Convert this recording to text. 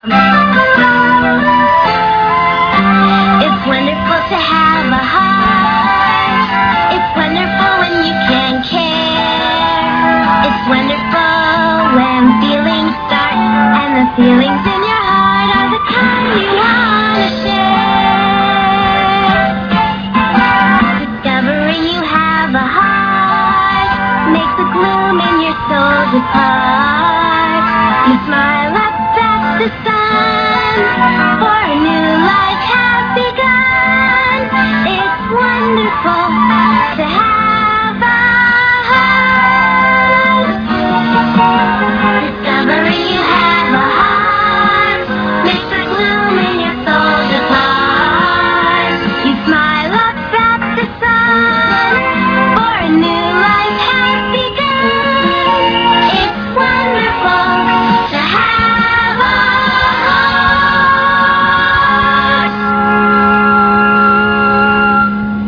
It's wonderful to have a heart. It's wonderful when you can care. It's wonderful when feelings start, and the feelings in your heart are the kind you want to share. Discovering you have a heart makes the gloom in your soul depart. You smile up at the sun, for a new life has begun. It's wonderful